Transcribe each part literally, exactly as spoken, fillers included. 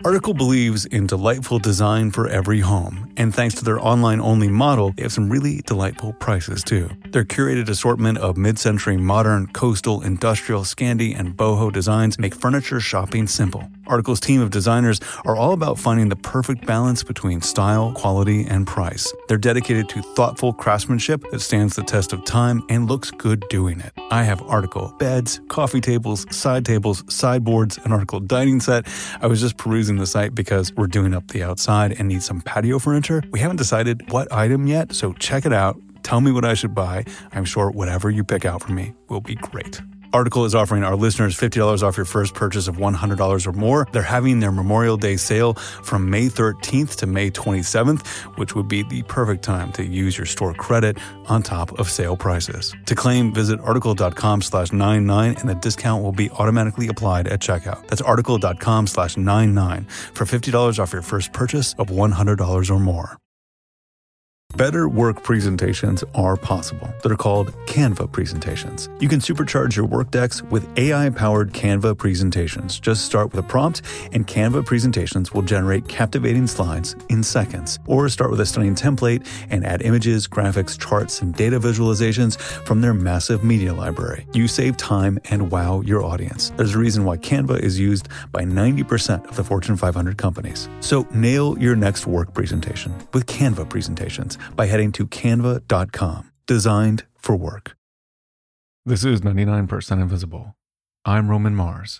Article believes in delightful design for every home, and thanks to their online-only model, they have some really delightful prices too. Their curated assortment of mid-century modern, coastal, industrial, Scandi, and boho designs make furniture shopping simple. Article's team of designers are all about finding the perfect balance between style, quality, and price. They're dedicated to thoughtful craftsmanship that stands the test of time and looks good doing it. I have Article beds, coffee tables, side tables, sideboards, an Article dining set. I was just perusing the site because we're doing up the outside and need some patio furniture. We haven't decided what item yet, so check it out. Tell me what I should buy. I'm sure whatever you pick out for me will be great. Article is offering our listeners fifty dollars off your first purchase of one hundred dollars or more. They're having their Memorial Day sale from May thirteenth to May twenty-seventh, which would be the perfect time to use your store credit on top of sale prices. To claim, visit article.com slash 99 and the discount will be automatically applied at checkout. That's article.com slash 99 for fifty dollars off your first purchase of one hundred dollars or more. Better work presentations are possible. They're called Canva presentations. You can supercharge your work decks with A I-powered Canva presentations. Just start with a prompt, and Canva presentations will generate captivating slides in seconds. Or start with a stunning template and add images, graphics, charts, and data visualizations from their massive media library. You save time and wow your audience. There's a reason why Canva is used by ninety percent of the Fortune five hundred companies. So nail your next work presentation with Canva presentations by heading to canva dot com. Designed for work. This is ninety-nine percent Invisible. I'm Roman Mars.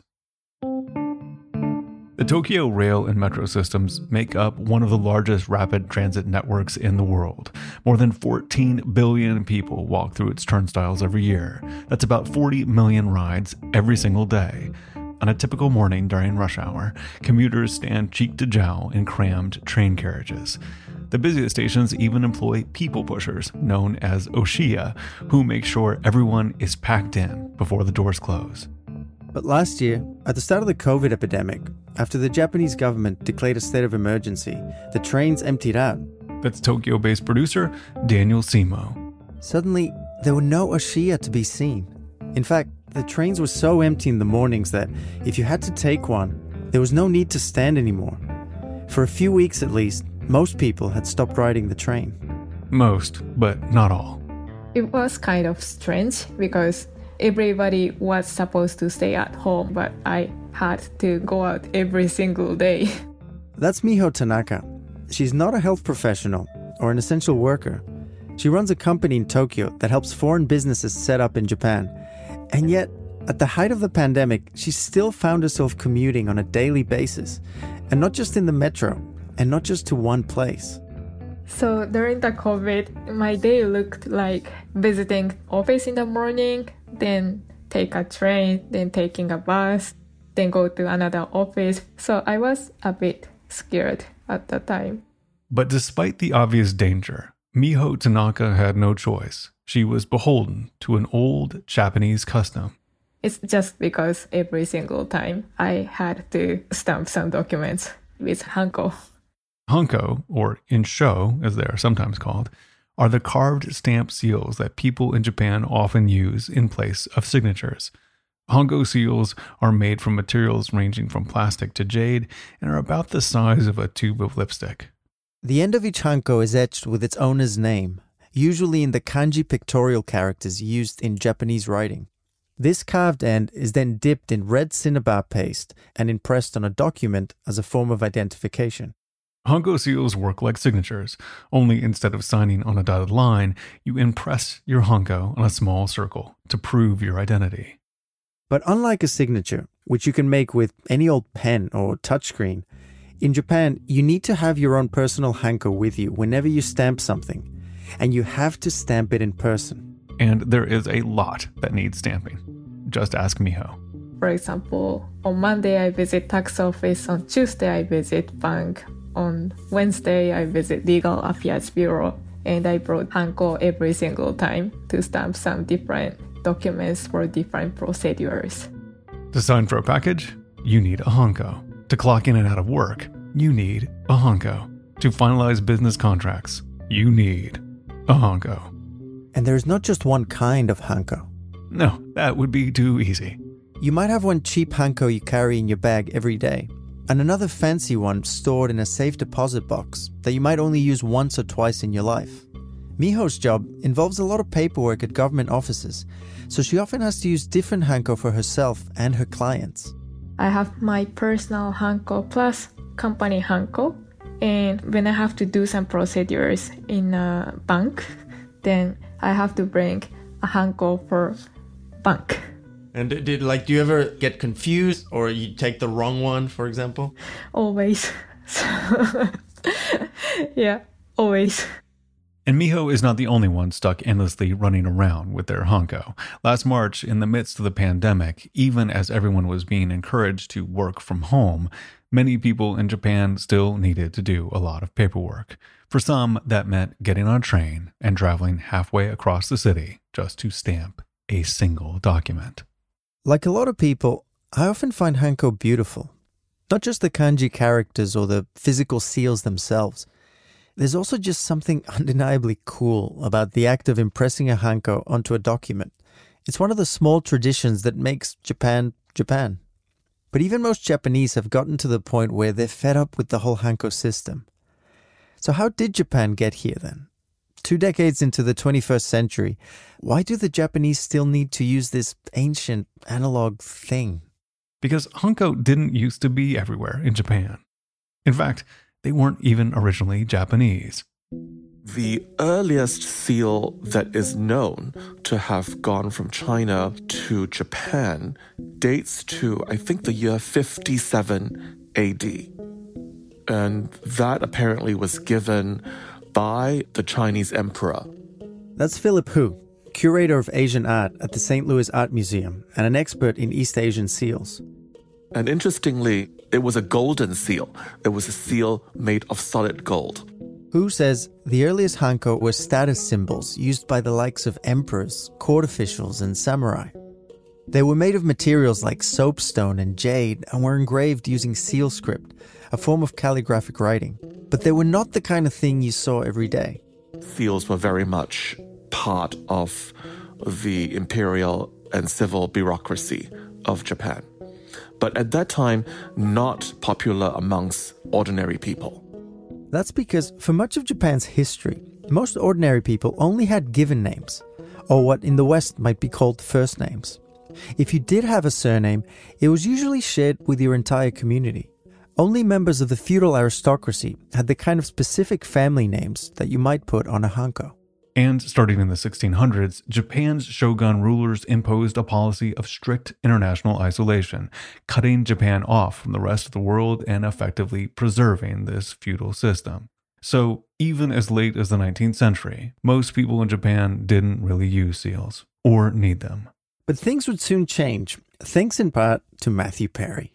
The Tokyo rail and metro systems make up one of the largest rapid transit networks in the world. More than fourteen billion people walk through its turnstiles every year. That's about forty million rides every single day. On a typical morning during rush hour, commuters stand cheek to jowl in crammed train carriages. The busiest stations even employ people pushers, known as Oshiya, who make sure everyone is packed in before the doors close. But last year, at the start of the COVID epidemic, after the Japanese government declared a state of emergency, the trains emptied out. That's Tokyo-based producer Daniel Simo. Suddenly, there were no Oshiya to be seen. In fact, the trains were so empty in the mornings that if you had to take one, there was no need to stand anymore. For a few weeks at least, most people had stopped riding the train. Most, but not all. It was kind of strange because everybody was supposed to stay at home, but I had to go out every single day. That's Miho Tanaka. She's not a health professional or an essential worker. She runs a company in Tokyo that helps foreign businesses set up in Japan. And yet, at the height of the pandemic, she still found herself commuting on a daily basis, and not just in the metro, and not just to one place. So during the COVID, my day looked like visiting office in the morning, then take a train, then taking a bus, then go to another office. So I was a bit scared at the time. But despite the obvious danger, Miho Tanaka had no choice. She was beholden to an old Japanese custom. It's just because every single time I had to stamp some documents with hanko. Hanko, or insho as they are sometimes called, are the carved stamp seals that people in Japan often use in place of signatures. Hanko seals are made from materials ranging from plastic to jade and are about the size of a tube of lipstick. The end of each hanko is etched with its owner's name, usually in the kanji pictorial characters used in Japanese writing. This carved end is then dipped in red cinnabar paste and impressed on a document as a form of identification. Hanko seals work like signatures, only instead of signing on a dotted line, you impress your hanko on a small circle to prove your identity. But unlike a signature, which you can make with any old pen or touchscreen, in Japan, you need to have your own personal hanko with you whenever you stamp something, and you have to stamp it in person. And there is a lot that needs stamping. Just ask Miho. For example, on Monday I visit tax office, on Tuesday I visit bank, on Wednesday I visit legal affairs bureau, and I brought hanko every single time to stamp some different documents for different procedures. To sign for a package, you need a hanko. To clock in and out of work, you need a hanko. To finalize business contracts, you need a hanko. And there's not just one kind of hanko. No, that would be too easy. You might have one cheap hanko you carry in your bag every day, and another fancy one stored in a safe deposit box that you might only use once or twice in your life. Miho's job involves a lot of paperwork at government offices, so she often has to use different hanko for herself and her clients. I have my personal hanko plus company hanko, and when I have to do some procedures in a bank, then I have to bring a hanko for bank. And did, did like do you ever get confused or you take the wrong one, for example? Always. Yeah, always. And Miho is not the only one stuck endlessly running around with their hanko. Last March, in the midst of the pandemic, even as everyone was being encouraged to work from home, many people in Japan still needed to do a lot of paperwork. For some, that meant getting on a train and traveling halfway across the city just to stamp a single document. Like a lot of people, I often find hanko beautiful. Not just the kanji characters or the physical seals themselves. There's also just something undeniably cool about the act of impressing a hanko onto a document. It's one of the small traditions that makes Japan, Japan. But even most Japanese have gotten to the point where they're fed up with the whole hanko system. So how did Japan get here then? Two decades into the twenty-first century, why do the Japanese still need to use this ancient analog thing? Because hanko didn't used to be everywhere in Japan. In fact, they weren't even originally Japanese. The earliest seal that is known to have gone from China to Japan dates to, I think, the year fifty-seven A D. And that apparently was given by the Chinese emperor. That's Philip Hu, curator of Asian art at the Saint Louis Art Museum and an expert in East Asian seals. And interestingly, it was a golden seal. It was a seal made of solid gold. Hu says the earliest hanko were status symbols used by the likes of emperors, court officials, and samurai. They were made of materials like soapstone and jade and were engraved using seal script, a form of calligraphic writing. But they were not the kind of thing you saw every day. Seals were very much part of the imperial and civil bureaucracy of Japan. But at that time, not popular amongst ordinary people. That's because for much of Japan's history, most ordinary people only had given names, or what in the West might be called first names. If you did have a surname, it was usually shared with your entire community. Only members of the feudal aristocracy had the kind of specific family names that you might put on a hanko. And starting in the sixteen hundreds, Japan's shogun rulers imposed a policy of strict international isolation, cutting Japan off from the rest of the world and effectively preserving this feudal system. So even as late as the nineteenth century, most people in Japan didn't really use seals or need them. But things would soon change, thanks in part to Matthew Perry.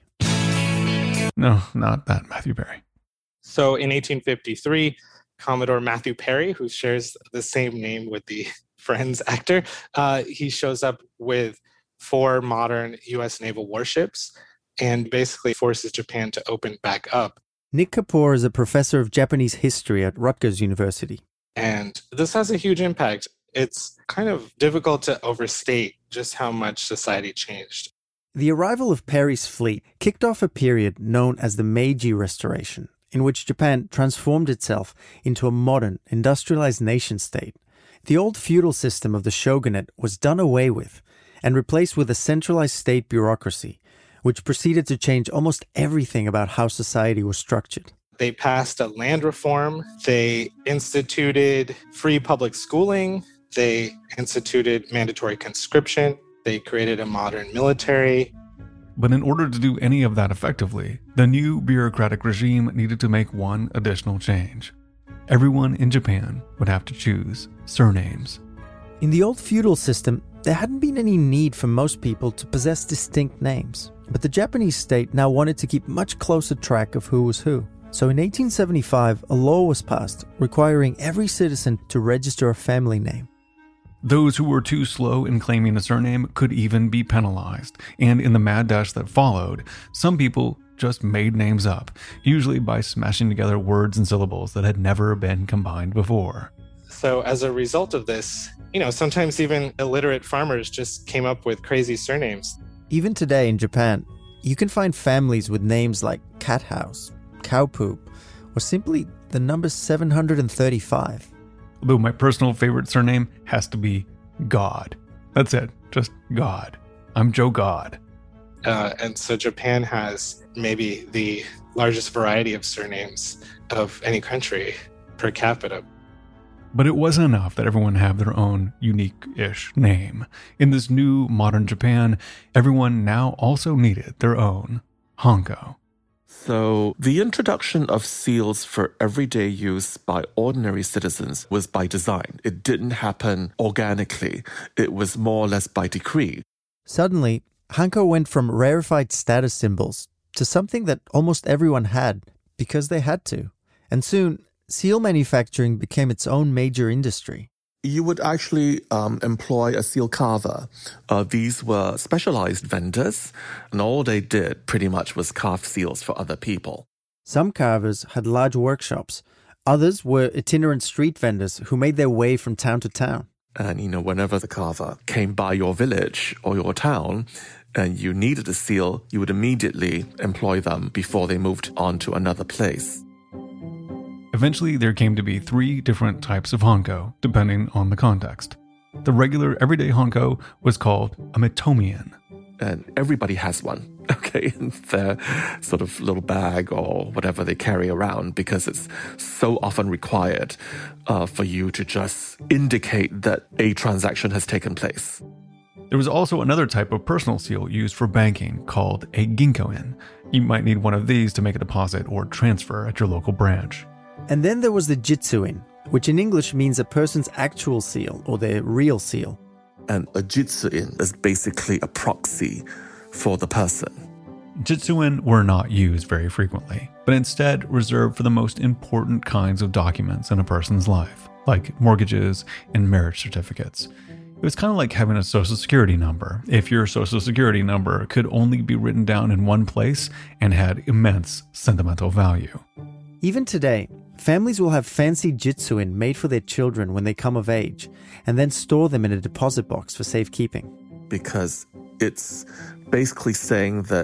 No, not that Matthew Perry. So in eighteen fifty-three, Commodore Matthew Perry, who shares the same name with the Friends actor, uh, he shows up with four modern U S naval warships and basically forces Japan to open back up. Nick Kapoor is a professor of Japanese history at Rutgers University. And this has a huge impact. It's kind of difficult to overstate just how much society changed. The arrival of Perry's fleet kicked off a period known as the Meiji Restoration, in which Japan transformed itself into a modern, industrialized nation-state. The old feudal system of the shogunate was done away with and replaced with a centralized state bureaucracy, which proceeded to change almost everything about how society was structured. They passed a land reform. They instituted free public schooling. They instituted mandatory conscription. They created a modern military. But in order to do any of that effectively, the new bureaucratic regime needed to make one additional change. Everyone in Japan would have to choose surnames. In the old feudal system, there hadn't been any need for most people to possess distinct names, but the Japanese state now wanted to keep much closer track of who was who. So in eighteen seventy-five, a law was passed requiring every citizen to register a family name. Those who were too slow in claiming a surname could even be penalized, and in the mad dash that followed, some people just made names up, usually by smashing together words and syllables that had never been combined before. So as a result of this, you know, sometimes even illiterate farmers just came up with crazy surnames. Even today in Japan, you can find families with names like Cat House, Cow Poop, or simply the number seven hundred thirty-five. Although my personal favorite surname has to be God. That's it, just God. I'm Joe God. Uh, and so Japan has maybe the largest variety of surnames of any country per capita. But it wasn't enough that everyone have their own unique-ish name. In this new modern Japan, everyone now also needed their own Hanko. So the introduction of seals for everyday use by ordinary citizens was by design. It didn't happen organically. It was more or less by decree. Suddenly, Hanko went from rarefied status symbols to something that almost everyone had because they had to. And soon, seal manufacturing became its own major industry. You would actually um, employ a seal carver. Uh, these were specialized vendors, and all they did pretty much was carve seals for other people. Some carvers had large workshops. Others were itinerant street vendors who made their way from town to town. And, you know, whenever the carver came by your village or your town and you needed a seal, you would immediately employ them before they moved on to another place. Eventually, there came to be three different types of Hanko, depending on the context. The regular everyday Hanko was called a mitomian. And everybody has one, okay, in their sort of little bag or whatever they carry around, because it's so often required uh, for you to just indicate that a transaction has taken place. There was also another type of personal seal used for banking called a ginko-in. You might need one of these to make a deposit or transfer at your local branch. And then there was the jitsu-in, which in English means a person's actual seal or their real seal. And a jitsu-in is basically a proxy for the person. Jitsu-in were not used very frequently, but instead reserved for the most important kinds of documents in a person's life, like mortgages and marriage certificates. It was kind of like having a social security number, if your social security number could only be written down in one place and had immense sentimental value. Even today, families will have fancy jitsu-in made for their children when they come of age, and then store them in a deposit box for safekeeping. Because it's basically saying that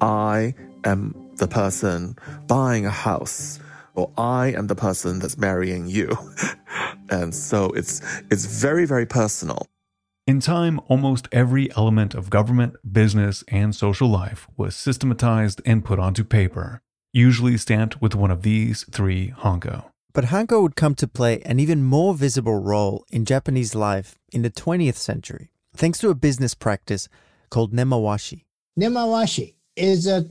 I am the person buying a house, or I am the person that's marrying you. And so it's it's very, very personal. In time, almost every element of government, business, and social life was systematized and put onto paper, usually stamped with one of these three Hanko. But Hanko would come to play an even more visible role in Japanese life in the twentieth century, thanks to a business practice called nemawashi. Nemawashi is a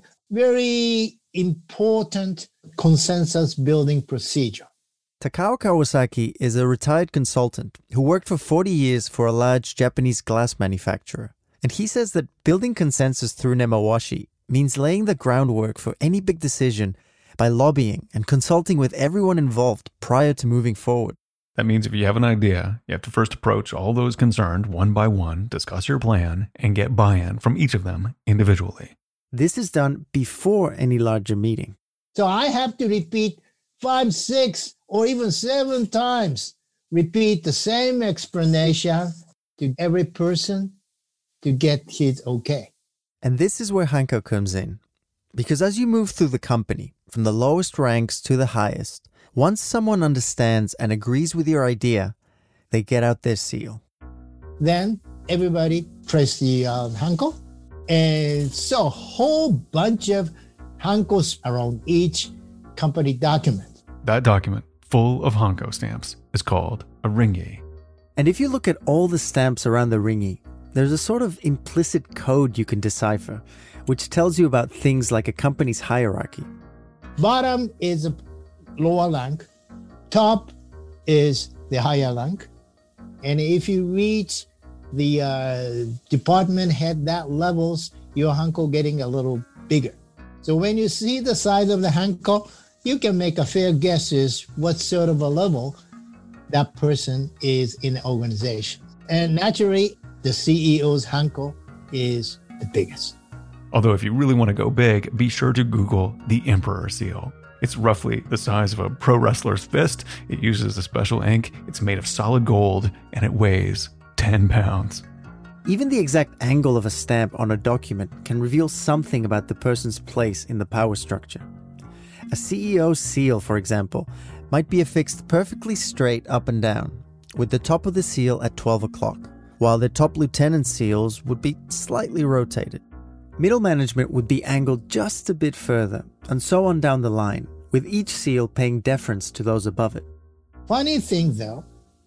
very important consensus building procedure. Takao Kawasaki is a retired consultant who worked for forty years for a large Japanese glass manufacturer. And he says that building consensus through nemawashi means laying the groundwork for any big decision by lobbying and consulting with everyone involved prior to moving forward. That means if you have an idea, you have to first approach all those concerned one by one, discuss your plan, and get buy-in from each of them individually. This is done before any larger meeting. So I have to repeat five, six, or even seven times, repeat the same explanation to every person to get his okay. And this is where Hanko comes in. Because as you move through the company, from the lowest ranks to the highest, once someone understands and agrees with your idea, they get out their seal. Then everybody press the uh, Hanko, and so a whole bunch of Hankos around each company document. That document, full of Hanko stamps, is called a ringi. And if you look at all the stamps around the ringi, there's a sort of implicit code you can decipher, which tells you about things like a company's hierarchy. Bottom is a lower rank, top is the higher rank, and if you reach the uh, department head that levels, your Hanko getting a little bigger. So when you see the size of the Hanko, you can make a fair guess as what sort of a level that person is in the organization. And naturally, the C E O's Hanko is the biggest. Although if you really want to go big, be sure to Google the Emperor Seal. It's roughly the size of a pro wrestler's fist. It uses a special ink. It's made of solid gold, and it weighs ten pounds. Even the exact angle of a stamp on a document can reveal something about the person's place in the power structure. A C E O's seal, for example, might be affixed perfectly straight up and down, with the top of the seal at twelve o'clock, while the top lieutenant seals would be slightly rotated. Middle management would be angled just a bit further, and so on down the line, with each seal paying deference to those above it. Funny thing though,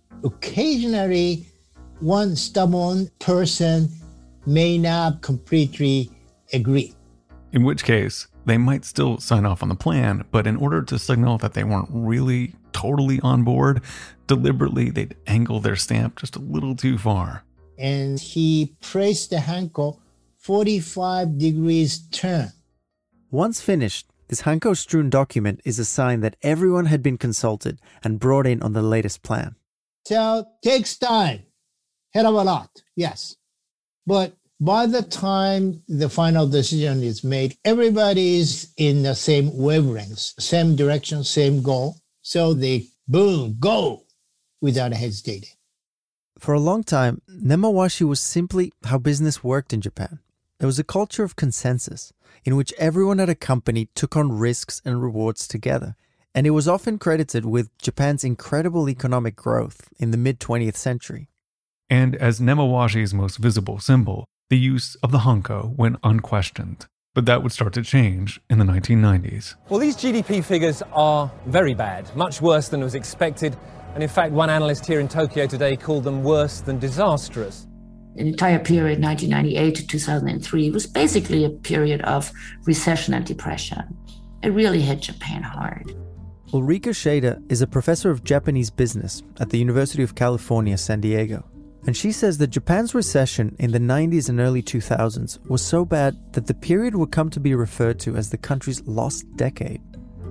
occasionally one stubborn person may not completely agree. In which case, they might still sign off on the plan, but in order to signal that they weren't really totally on board, deliberately they'd angle their stamp just a little too far. And he placed the hanko forty-five degrees turn. Once finished, this hanko-strewn document is a sign that everyone had been consulted and brought in on the latest plan. So takes time, hell of a lot, yes. But by the time the final decision is made, everybody's in the same wavelengths, same direction, same goal. So they, boom, go without hesitating. For a long time, nemawashi was simply how business worked in Japan. There was a culture of consensus in which everyone at a company took on risks and rewards together. And it was often credited with Japan's incredible economic growth in the mid-twentieth century. And as nemawashi's most visible symbol, the use of the hanko went unquestioned. But that would start to change in the nineteen nineties. Well, these G D P figures are very bad, much worse than was expected. And in fact, one analyst here in Tokyo today called them worse than disastrous. The entire period, nineteen ninety-eight to two thousand three, was basically a period of recession and depression. It really hit Japan hard. Ulrika Schade is a professor of Japanese business at the University of California, San Diego. And she says that Japan's recession in the nineties and early two thousands was so bad that the period would come to be referred to as the country's lost decade.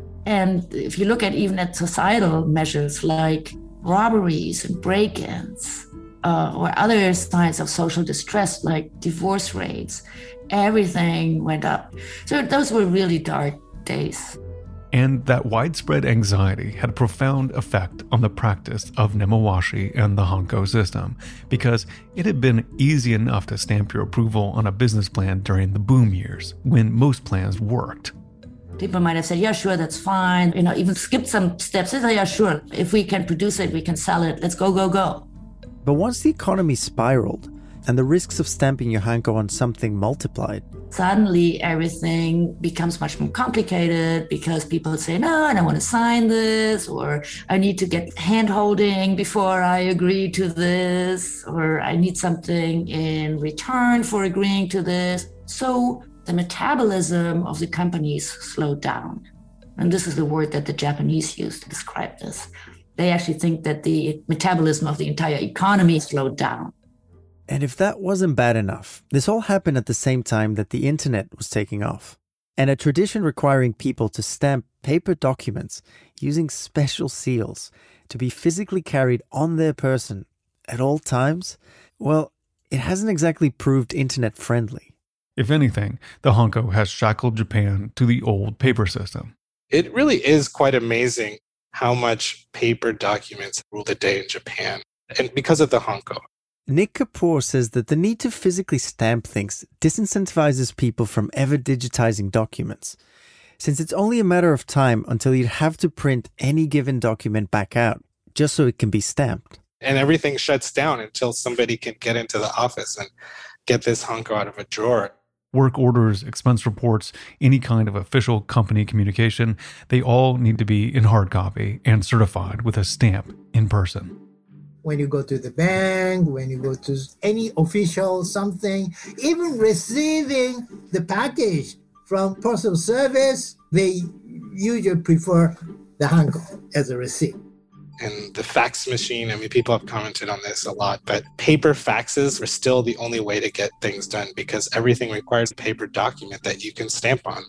And if you look at even at societal measures like robberies and break-ins, uh, or other signs of social distress like divorce rates, everything went up. So those were really dark days. And that widespread anxiety had a profound effect on the practice of nemawashi and the hanko system, because it had been easy enough to stamp your approval on a business plan during the boom years, when most plans worked. People might have said, yeah, sure, that's fine. You know, even skipped some steps. They say, yeah, sure, if we can produce it, we can sell it. Let's go, go, go. But once the economy spiraled and the risks of stamping your hanko on something multiplied, suddenly everything becomes much more complicated because people say, no, I don't want to sign this, or I need to get hand-holding before I agree to this, or I need something in return for agreeing to this. So the metabolism of the companies slowed down. And this is the word that the Japanese use to describe this. They actually think that the metabolism of the entire economy slowed down. And if that wasn't bad enough, this all happened at the same time that the internet was taking off. And a tradition requiring people to stamp paper documents using special seals to be physically carried on their person at all times, well, it hasn't exactly proved internet friendly. If anything, the hanko has shackled Japan to the old paper system. It really is quite amazing how much paper documents rule the day in Japan, and because of the hanko. Nick Kapoor says that the need to physically stamp things disincentivizes people from ever digitizing documents, since it's only a matter of time until you'd have to print any given document back out just so it can be stamped. And everything shuts down until somebody can get into the office and get this hanko out of a drawer. Work orders, expense reports, any kind of official company communication, they all need to be in hard copy and certified with a stamp in person. When you go to the bank, when you go to any official something, even receiving the package from postal service, they usually prefer the hanko as a receipt. And the fax machine, I mean, people have commented on this a lot, but paper faxes are still the only way to get things done because everything requires a paper document that you can stamp on.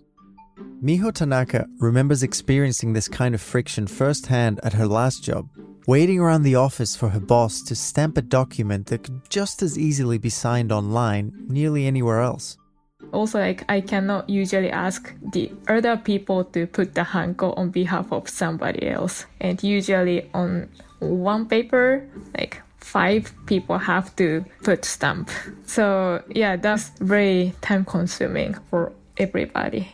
Miho Tanaka remembers experiencing this kind of friction firsthand at her last job, waiting around the office for her boss to stamp a document that could just as easily be signed online nearly anywhere else. Also, like, I cannot usually ask the other people to put the hanko on behalf of somebody else. And usually on one paper, like five people have to put stamp. So yeah, that's very time consuming for everybody.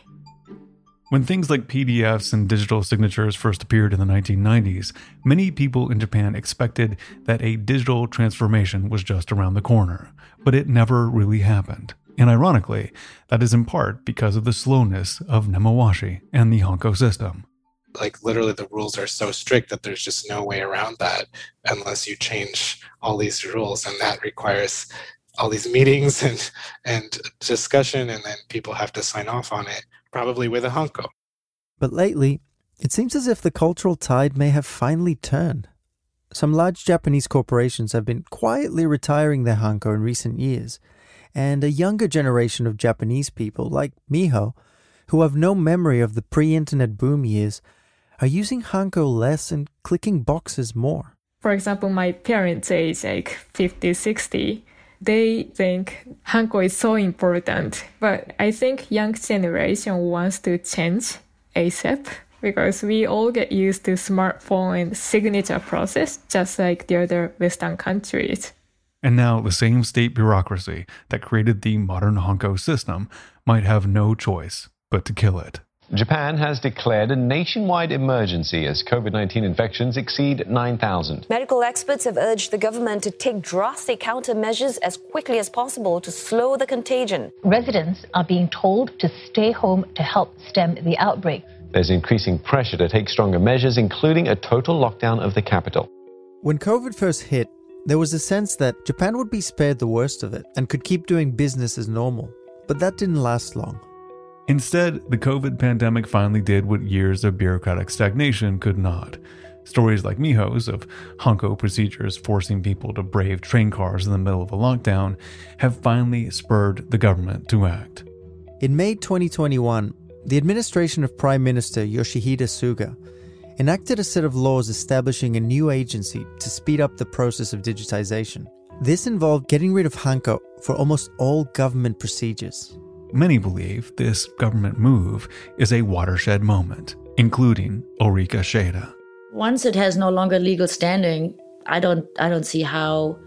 When things like P D Fs and digital signatures first appeared in the nineteen nineties, many people in Japan expected that a digital transformation was just around the corner, but it never really happened. And ironically, that is in part because of the slowness of Nemawashi and the Hanko system. Like literally the rules are so strict that there's just no way around that unless you change all these rules, and that requires all these meetings and, and discussion, and then people have to sign off on it, probably with a Hanko. But lately, it seems as if the cultural tide may have finally turned. Some large Japanese corporations have been quietly retiring their Hanko in recent years, and a younger generation of Japanese people, like Miho, who have no memory of the pre-internet boom years, are using Hanko less and clicking boxes more. For example, my parents' age, like fifty, sixty, they think Hanko is so important. But I think young generation wants to change ASAP because we all get used to smartphone and signature process, just like the other Western countries. And now the same state bureaucracy that created the modern Hanko system might have no choice but to kill it. Japan has declared a nationwide emergency as COVID nineteen infections exceed nine thousand. Medical experts have urged the government to take drastic countermeasures as quickly as possible to slow the contagion. Residents are being told to stay home to help stem the outbreak. There's increasing pressure to take stronger measures, including a total lockdown of the capital. When COVID first hit, there was a sense that Japan would be spared the worst of it and could keep doing business as normal. But that didn't last long. Instead, the COVID pandemic finally did what years of bureaucratic stagnation could not. Stories like Miho's of Hanko procedures forcing people to brave train cars in the middle of a lockdown have finally spurred the government to act. In May twenty twenty-one, the administration of Prime Minister Yoshihide Suga enacted a set of laws establishing a new agency to speed up the process of digitization. This involved getting rid of Hanko for almost all government procedures. Many believe this government move is a watershed moment, including Ulrika Scheda. Once it has no longer legal standing, I don't I don't see how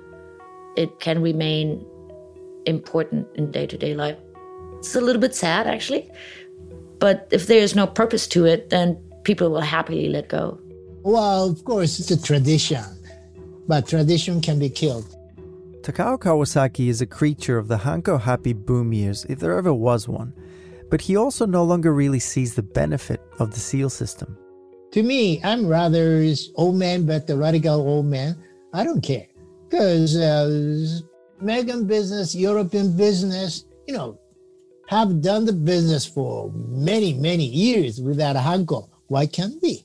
it can remain important in day-to-day life. It's a little bit sad, actually. But if there is no purpose to it, then people will happily let go. Well, of course, it's a tradition, but tradition can be killed. Takao Kawasaki is a creature of the Hanko happy boom years, if there ever was one, but he also no longer really sees the benefit of the seal system. To me, I'm rather old man, but the radical old man. I don't care, because uh, American business, European business, you know, have done the business for many, many years without a Hanko. Why can't we?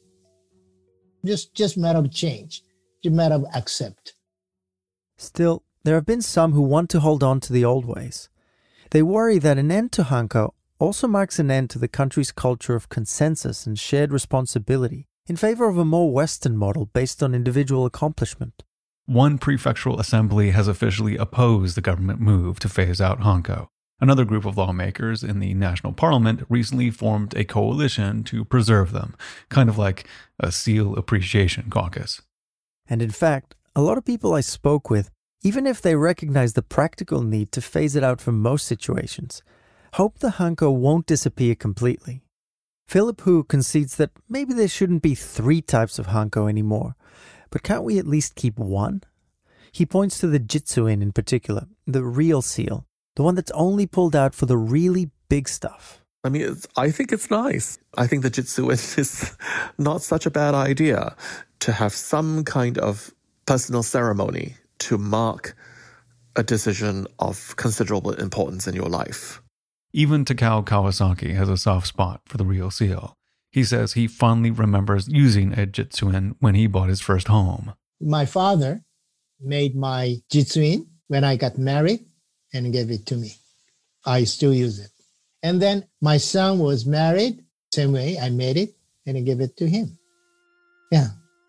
Just, just matter of change, just matter of accept. Still, there have been some who want to hold on to the old ways. They worry that an end to Hanko also marks an end to the country's culture of consensus and shared responsibility in favor of a more Western model based on individual accomplishment. One prefectural assembly has officially opposed the government move to phase out Hanko. Another group of lawmakers in the national parliament recently formed a coalition to preserve them, kind of like a seal appreciation caucus. And in fact, a lot of people I spoke with, even if they recognize the practical need to phase it out for most situations, hope the Hanko won't disappear completely. Philip Hu concedes that maybe there shouldn't be three types of Hanko anymore, but can't we at least keep one? He points to the Jitsuin in particular, the real seal, the one that's only pulled out for the really big stuff. I mean, it's, I think it's nice. I think the Jitsuin is not such a bad idea to have some kind of personal ceremony to mark a decision of considerable importance in your life. Even Takao Kawasaki has a soft spot for the real seal. He says he fondly remembers using a Jitsuin when he bought his first home. My father made my Jitsuin when I got married and gave it to me. I still use it. And then my son was married, same way, I made it and I gave it to him. Yeah.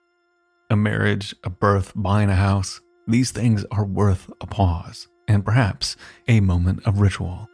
A marriage, a birth, buying a house, these things are worth a pause and perhaps a moment of ritual.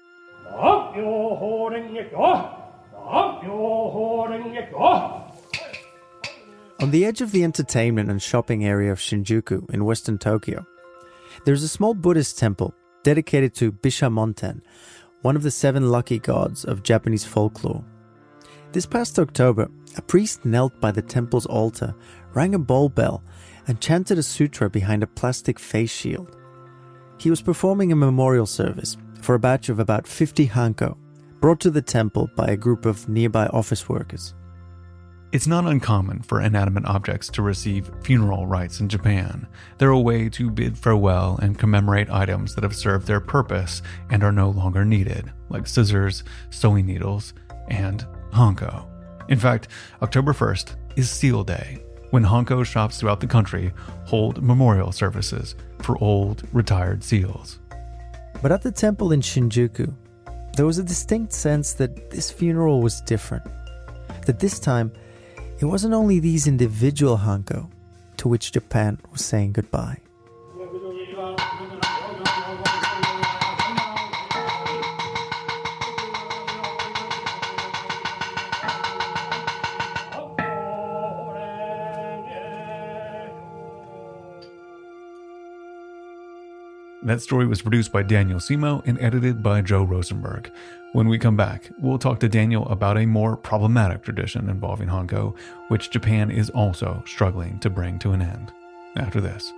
On the edge of the entertainment and shopping area of Shinjuku in western Tokyo, there's a small Buddhist temple dedicated to Bishamonten, one of the seven lucky gods of Japanese folklore. This past October, a priest knelt by the temple's altar, rang a bowl bell, and chanted a sutra behind a plastic face shield. He was performing a memorial service for a batch of about fifty hanko, brought to the temple by a group of nearby office workers. It's not uncommon for inanimate objects to receive funeral rites in Japan. They're a way to bid farewell and commemorate items that have served their purpose and are no longer needed, like scissors, sewing needles, and hanko. In fact, October first is Seal Day, when hanko shops throughout the country hold memorial services for old, retired seals. But at the temple in Shinjuku, there was a distinct sense that this funeral was different. That this time, it wasn't only these individual hanko to which Japan was saying goodbye. That story was produced by Daniel Simo and edited by Joe Rosenberg. When we come back, we'll talk to Daniel about a more problematic tradition involving hanko, which Japan is also struggling to bring to an end. After this.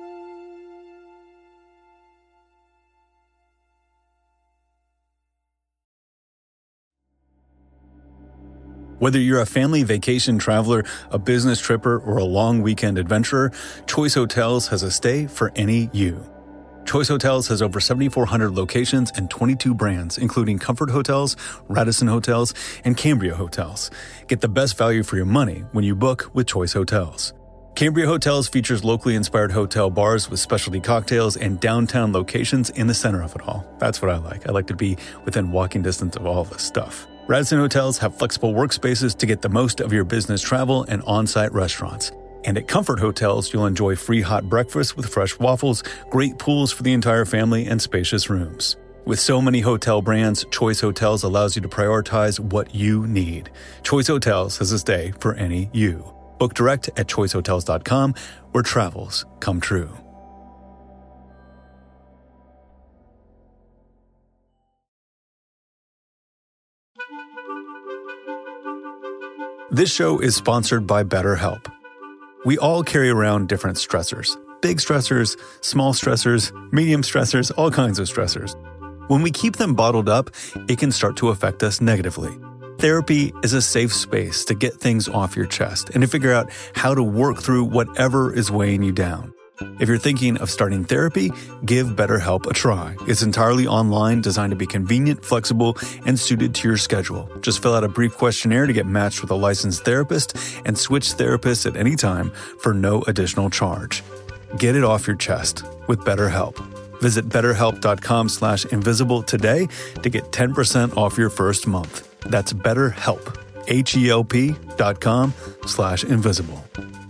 Whether you're a family vacation traveler, a business tripper, or a long weekend adventurer, Choice Hotels has a stay for any you. Choice Hotels has over seventy-four hundred locations and twenty-two brands, including Comfort Hotels, Radisson Hotels, and Cambria Hotels. Get the best value for your money when you book with Choice Hotels. Cambria Hotels features locally inspired hotel bars with specialty cocktails and downtown locations in the center of it all. That's what I like. I like to be within walking distance of all this stuff. Radisson Hotels have flexible workspaces to get the most of your business travel and on-site restaurants. And at Comfort Hotels, you'll enjoy free hot breakfast with fresh waffles, great pools for the entire family, and spacious rooms. With so many hotel brands, Choice Hotels allows you to prioritize what you need. Choice Hotels has a stay for any you. Book direct at choice hotels dot com, where travels come true. This show is sponsored by BetterHelp. We all carry around different stressors. Big stressors, small stressors, medium stressors, all kinds of stressors. When we keep them bottled up, it can start to affect us negatively. Therapy is a safe space to get things off your chest and to figure out how to work through whatever is weighing you down. If you're thinking of starting therapy, give BetterHelp a try. It's entirely online, designed to be convenient, flexible, and suited to your schedule. Just fill out a brief questionnaire to get matched with a licensed therapist and switch therapists at any time for no additional charge. Get it off your chest with BetterHelp. Visit betterhelp.com slash invisible today to get ten percent off your first month. That's BetterHelp, H-E-L-P dot com slash invisible.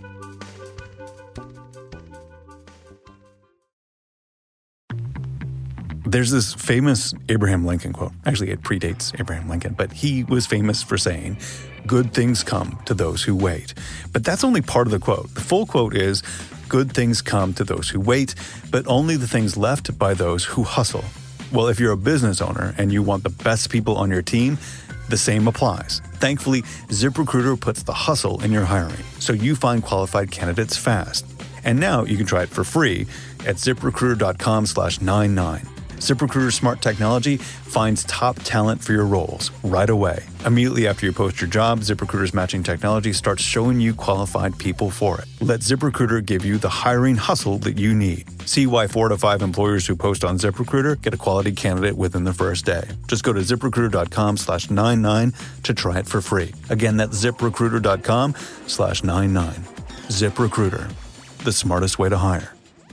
There's this famous Abraham Lincoln quote. Actually, it predates Abraham Lincoln, but he was famous for saying, "Good things come to those who wait." But that's only part of the quote. The full quote is, "Good things come to those who wait, but only the things left by those who hustle." Well, if you're a business owner and you want the best people on your team, the same applies. Thankfully, ZipRecruiter puts the hustle in your hiring, so you find qualified candidates fast. And now you can try it for free at ZipRecruiter.com slash 99. ZipRecruiter's smart technology finds top talent for your roles right away. Immediately after you post your job, ZipRecruiter's matching technology starts showing you qualified people for it. Let ZipRecruiter give you the hiring hustle that you need. See why four to five employers who post on ZipRecruiter get a quality candidate within the first day. Just go to ZipRecruiter.com slash 99 to try it for free. Again, that's ZipRecruiter.com slash 99. ZipRecruiter, the smartest way to hire.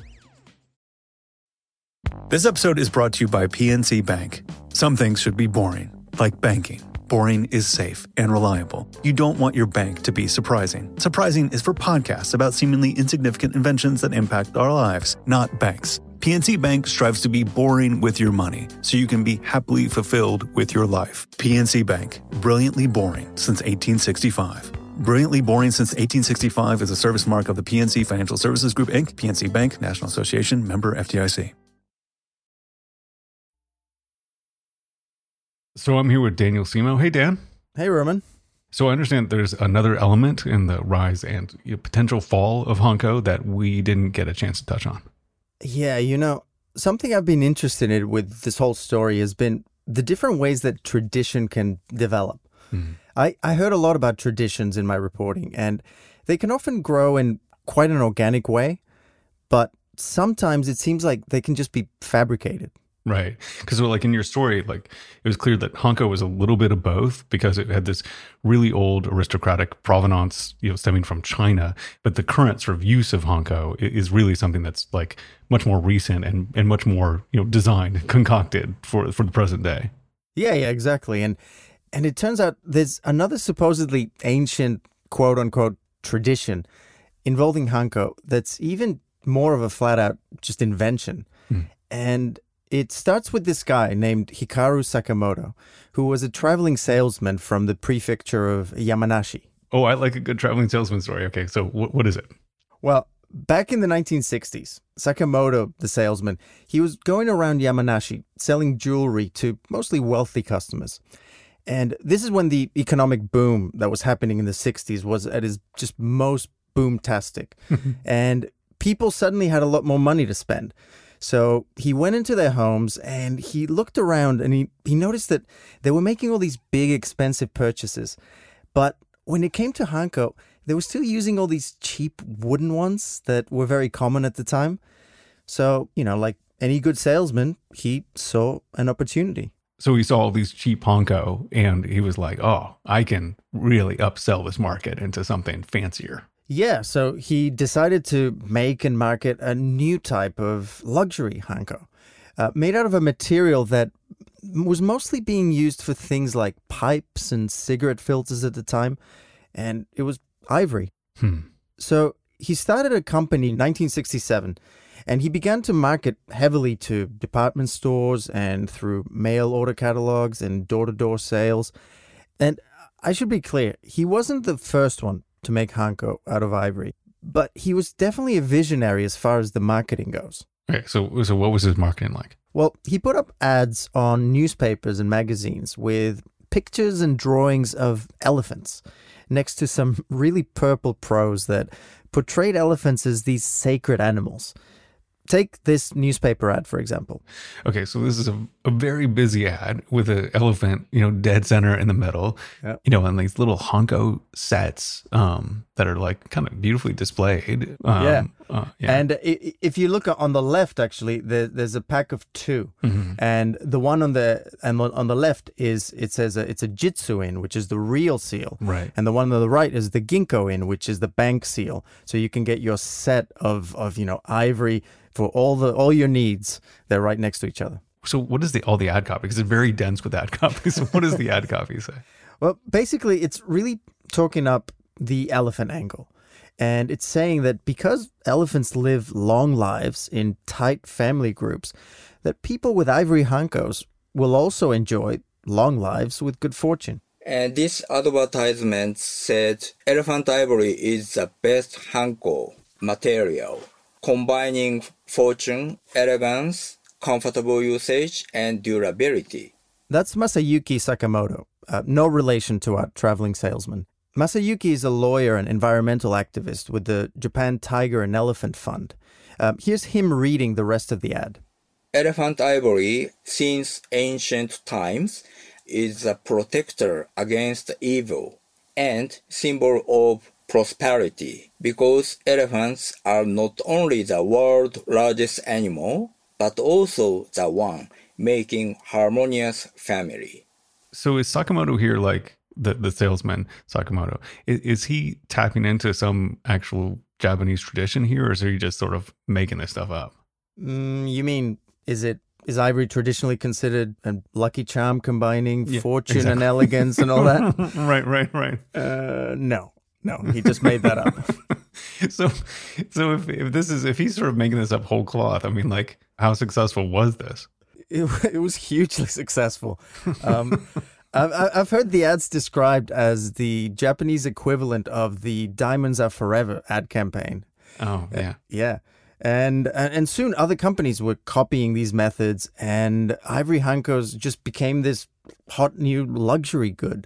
This episode is brought to you by P N C Bank. Some things should be boring, like banking. Boring is safe and reliable. You don't want your bank to be surprising. Surprising is for podcasts about seemingly insignificant inventions that impact our lives, not banks. P N C Bank strives to be boring with your money, so you can be happily fulfilled with your life. P N C Bank, brilliantly boring since eighteen sixty-five. Brilliantly Boring Since eighteen sixty-five is a service mark of the P N C Financial Services Group, Incorporated. P N C Bank, National Association, member F D I C. So I'm here with Daniel Simo. Hey, Dan. Hey, Roman. So I understand there's another element in the rise and you know, potential fall of Hanko that we didn't get a chance to touch on. Yeah, you know, something I've been interested in with this whole story has been the different ways that tradition can develop. Mm-hmm. I, I heard a lot about traditions in my reporting, and they can often grow in quite an organic way, but sometimes it seems like they can just be fabricated. Right. Because like in your story, like it was clear that Hanko was a little bit of both because it had this really old aristocratic provenance, you know, stemming from China. But the current sort of use of Hanko is really something that's like much more recent and, and much more, you know, designed, concocted for, for the present day. Yeah, yeah, exactly. And and it turns out there's another supposedly ancient quote unquote tradition involving Hanko that's even more of a flat out just invention. Hmm. And it starts with this guy named Hikaru Sakamoto, who was a traveling salesman from the prefecture of Yamanashi. Oh, I like a good traveling salesman story. Okay, so w- what is it? Well, back in the nineteen sixties, Sakamoto, the salesman, he was going around Yamanashi selling jewelry to mostly wealthy customers. And this is when the economic boom that was happening in the sixties was at its just most boomtastic. And people suddenly had a lot more money to spend. So he went into their homes and he looked around and he, he noticed that they were making all these big, expensive purchases. But when it came to Hanko, they were still using all these cheap wooden ones that were very common at the time. So, you know, like any good salesman, he saw an opportunity. So he saw all these cheap Hanko and he was like, oh, I can really upsell this market into something fancier. Yeah, so he decided to make and market a new type of luxury Hanko, uh, made out of a material that was mostly being used for things like pipes and cigarette filters at the time, and it was ivory. Hmm. So he started a company in nineteen sixty-seven, and he began to market heavily to department stores and through mail order catalogs and door-to-door sales. And I should be clear, he wasn't the first one to make Hanko out of ivory, but he was definitely a visionary as far as the marketing goes. Okay, so so what was his marketing like? Well, he put up ads on newspapers and magazines with pictures and drawings of elephants next to some really purple prose that portrayed elephants as these sacred animals. Take this newspaper ad, for example. Okay, so this is a, a very busy ad with an elephant, you know, dead center in the middle, yep. you know, and these little Hanko sets um, that are like kind of beautifully displayed. Um, yeah. Uh, yeah. And if you look on the left, actually, there, there's a pack of two. Mm-hmm. And the one on the and on the left is, it says a, it's a Jitsu-in, which is the real seal. Right. And the one on the right is the Ginkgo-in, which is the bank seal. So you can get your set of, of you know, ivory for all the all your needs. They're right next to each other. So what is the all the ad copy? Because it's very dense with ad copy. So what does the ad copy say? Well, basically, it's really talking up the elephant angle. And it's saying that because elephants live long lives in tight family groups, that people with ivory Hankos will also enjoy long lives with good fortune. And this advertisement said elephant ivory is the best Hanko material, combining fortune, elegance, comfortable usage, and durability. That's Masayuki Sakamoto, uh, no relation to our traveling salesman. Masayuki is a lawyer and environmental activist with the Japan Tiger and Elephant Fund. Um, here's him reading the rest of the ad. Elephant ivory, since ancient times, is a protector against evil and symbol of prosperity, because elephants are not only the world's largest animal, but also the one making harmonious family. So is Sakamoto here like the, the salesman, Sakamoto? Is, is he tapping into some actual Japanese tradition here, or is he just sort of making this stuff up? Mm, you mean, is it is ivory traditionally considered a lucky charm combining yeah, fortune exactly. and elegance and all that? right, right, right. Uh, no. No, he just made that up. so, so if if this is if he's sort of making this up whole cloth, I mean, like, how successful was this? It, it was hugely successful. Um, I've, I've heard the ads described as the Japanese equivalent of the Diamonds Are Forever ad campaign. Oh, yeah. Uh, yeah. And, and soon other companies were copying these methods, and ivory hankos just became this hot new luxury good.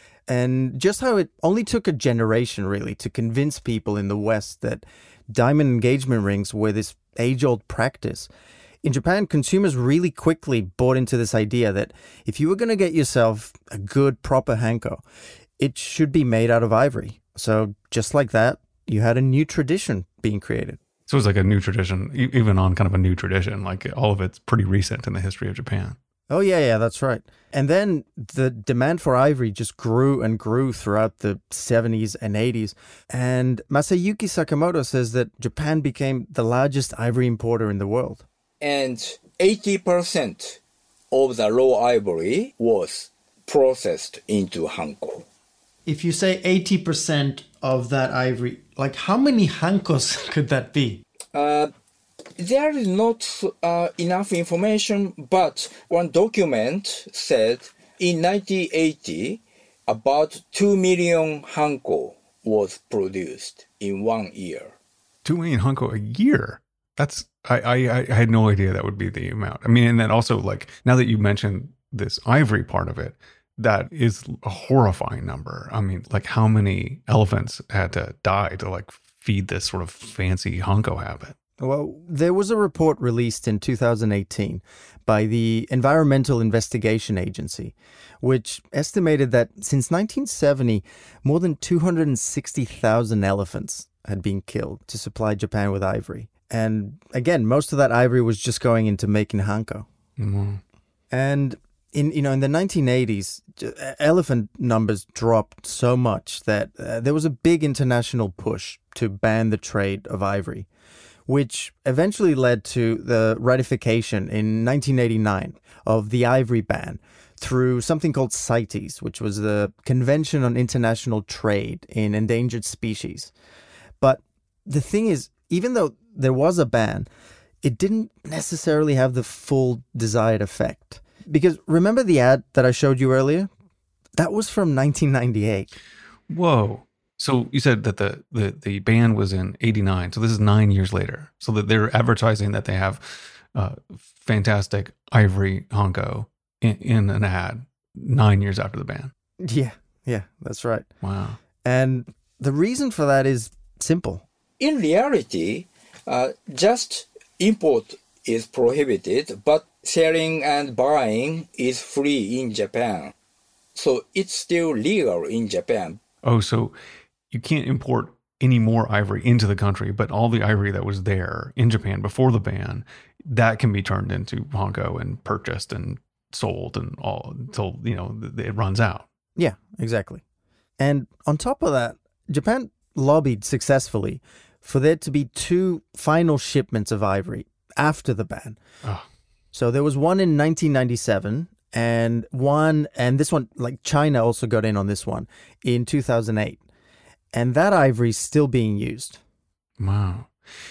And just how it only took a generation, really, to convince people in the West that diamond engagement rings were this age-old practice. In Japan, consumers really quickly bought into this idea that if you were going to get yourself a good, proper hanko, it should be made out of ivory. So just like that, you had a new tradition being created. So it's like a new tradition, e- even on kind of a new tradition. Like all of it's pretty recent in the history of Japan. Oh, yeah, yeah, that's right. And then the demand for ivory just grew and grew throughout the seventies and eighties. And Masayuki Sakamoto says that Japan became the largest ivory importer in the world. And eighty percent of the raw ivory was processed into hanko. If you say eighty percent of that ivory, like how many hankos could that be? Uh, there is not uh, enough information, but one document said in nineteen eighty, about two million hanko was produced in one year. Two million hanko a year? That's, I, I, I had no idea that would be the amount. I mean, and then also like, now that you mentioned this ivory part of it, that is a horrifying number. I mean, like how many elephants had to die to like feed this sort of fancy hanko habit? Well, there was a report released in two thousand eighteen by the Environmental Investigation Agency, which estimated that since nineteen seventy, more than two hundred sixty thousand elephants had been killed to supply Japan with ivory. And again, most of that ivory was just going into making hanko. Mm-hmm. And in you know in the nineteen eighties, elephant numbers dropped so much that uh, there was a big international push to ban the trade of ivory, which eventually led to the ratification in nineteen eighty-nine of the ivory ban through something called CITES, which was the Convention on International Trade in Endangered Species. But the thing is, even though there was a ban, it didn't necessarily have the full desired effect. Because remember the ad that I showed you earlier? That was from nineteen ninety-eight. Whoa. So you said that the, the, the ban was in eighty-nine. So this is nine years later. So that they're advertising that they have uh, fantastic ivory hanko in, in an ad nine years after the ban. Yeah, yeah, that's right. Wow. And the reason for that is simple. In reality, uh, just import is prohibited, but selling and buying is free in Japan. So it's still legal in Japan. Oh, so you can't import any more ivory into the country, but all the ivory that was there in Japan before the ban, that can be turned into hanko and purchased and sold and all until, you know, it runs out. Yeah, exactly. And on top of that, Japan lobbied successfully for there to be two final shipments of ivory after the ban. Oh. So there was one in nineteen ninety-seven and one, and this one, like China also got in on this one in two thousand eight. And that ivory is still being used. Wow.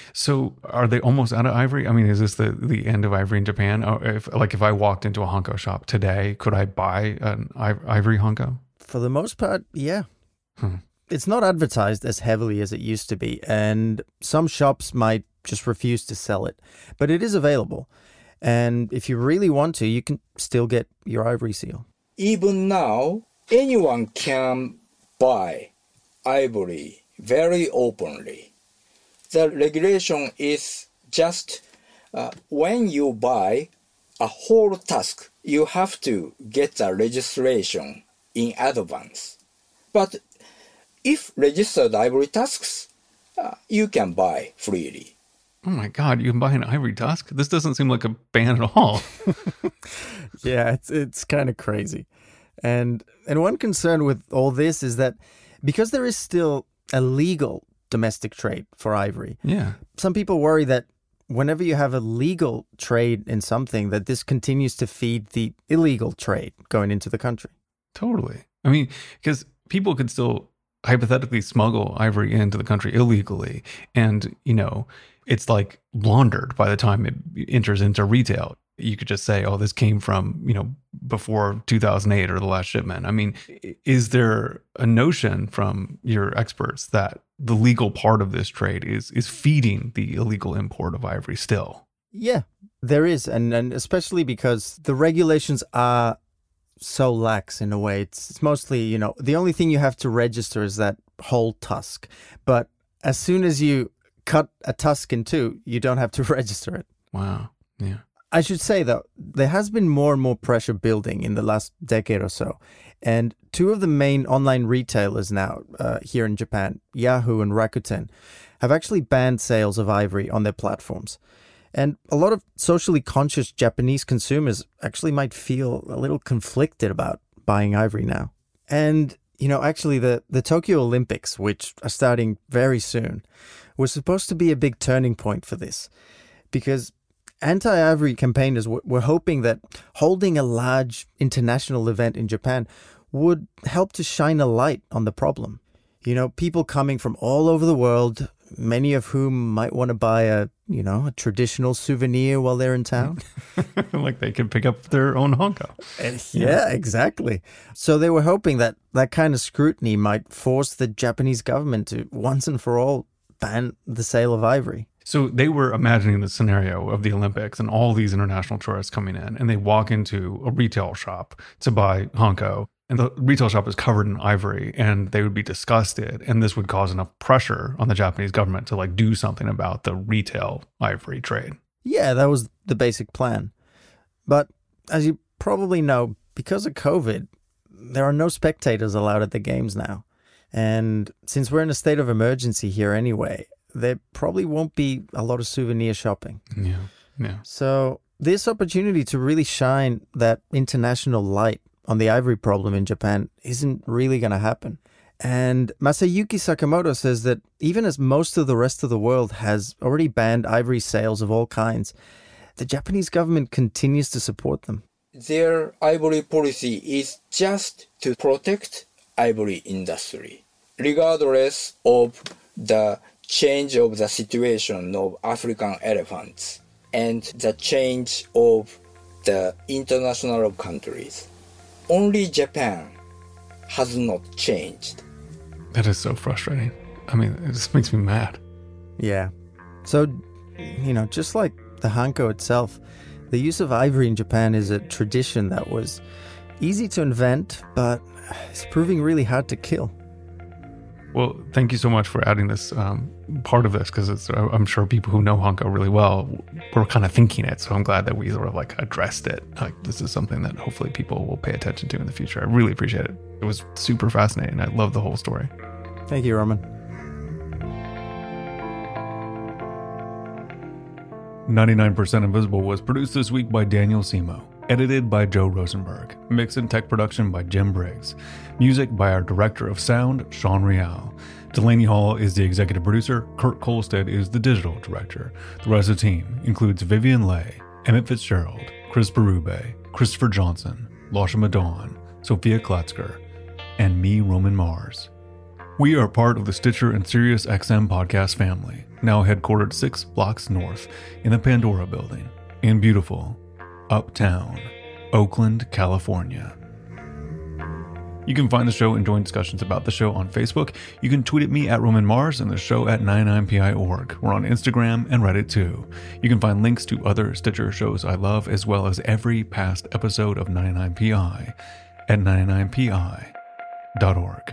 So are they almost out of ivory? I mean, is this the, the end of ivory in Japan? Or if, like if I walked into a hanko shop today, could I buy an ivory hanko? For the most part, yeah. Hmm. It's not advertised as heavily as it used to be, and some shops might just refuse to sell it. But it is available. And if you really want to, you can still get your ivory seal. Even now, anyone can buy ivory very openly. The regulation is just uh, when you buy a whole tusk, you have to get the registration in advance. But if registered ivory tusks, uh, you can buy freely. Oh my God, you can buy an ivory tusk? This doesn't seem like a ban at all. Yeah, it's it's kind of crazy. And and one concern with all this is that because there is still a legal domestic trade for ivory, yeah, some people worry that whenever you have a legal trade in something, that this continues to feed the illegal trade going into the country. Totally. I mean, because people could still hypothetically smuggle ivory into the country illegally. And, you know, it's like laundered by the time it enters into retail. you could just say, oh, this came from, you know, before two thousand eight or the last shipment. I mean, is there a notion from your experts that the legal part of this trade is is feeding the illegal import of ivory still? Yeah, there is. And, and especially because the regulations are so lax in a way. It's, it's mostly, you know, the only thing you have to register is that whole tusk. But as soon as you cut a tusk in two, you don't have to register it. Wow. Yeah. I should say, though, there has been more and more pressure building in the last decade or so. And two of the main online retailers now uh, here in Japan, Yahoo and Rakuten, have actually banned sales of ivory on their platforms. And a lot of socially conscious Japanese consumers actually might feel a little conflicted about buying ivory now. And, you know, actually the, the Tokyo Olympics, which are starting very soon, was supposed to be a big turning point for this. Because anti-ivory campaigners w- were hoping that holding a large international event in Japan would help to shine a light on the problem. You know, people coming from all over the world, many of whom might want to buy a, you know, a traditional souvenir while they're in town. Like they could pick up their own honko. Yeah, exactly. So they were hoping that that kind of scrutiny might force the Japanese government to once and for all ban the sale of ivory. So they were imagining the scenario of the Olympics and all these international tourists coming in, and they walk into a retail shop to buy honko, and the retail shop is covered in ivory, and they would be disgusted, and this would cause enough pressure on the Japanese government to like do something about the retail ivory trade. Yeah, that was the basic plan. But as you probably know, because of COVID, there are no spectators allowed at the games now. And since we're in a state of emergency here anyway, there probably won't be a lot of souvenir shopping. Yeah, yeah. So this opportunity to really shine that international light on the ivory problem in Japan isn't really going to happen. And Masayuki Sakamoto says that even as most of the rest of the world has already banned ivory sales of all kinds, the Japanese government continues to support them. Their ivory policy is just to protect ivory industry, regardless of the change of the situation of African elephants and the change of the international countries. Only Japan has not changed. That is so frustrating. I mean, it just makes me mad. Yeah. So, you know, just like the hanko itself, the use of ivory in Japan is a tradition that was easy to invent, but it's proving really hard to kill. Well, thank you so much for adding this um, part of this, because it's I'm sure people who know honko really well were kind of thinking it. So I'm glad that we sort of like addressed it. Like this is something that hopefully people will pay attention to in the future. I really appreciate it. It was super fascinating. I love the whole story. Thank you, Roman. ninety-nine percent Invisible was produced this week by Daniel Simo. Edited by Joe Rosenberg. Mix and tech production by Jim Briggs. Music by our director of sound, Sean Rial. Delaney Hall is the executive producer. Kurt Kolstad is the digital director. The rest of the team includes Vivian Leigh, Emmett Fitzgerald, Chris Berube, Christopher Johnson, Lasha Madon, Sophia Klatzker, and me, Roman Mars. We are part of the Stitcher and SiriusXM podcast family, now headquartered six blocks north in the Pandora building in beautiful Uptown, Oakland, California. You can find the show and join discussions about the show on Facebook. You can tweet at me at Roman Mars and the show at ninety-nine P I dot org. We're on Instagram and Reddit too. You can find links to other Stitcher shows I love, as well as every past episode of ninety-nine P I at ninety-nine P I dot org.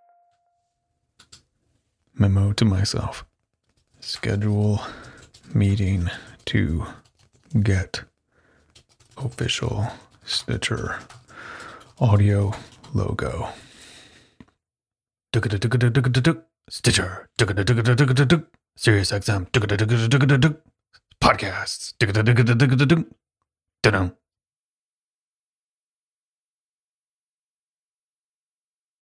Memo to myself. Schedule meeting to get official Stitcher audio logo. Stitcher. SiriusXM. Podcasts.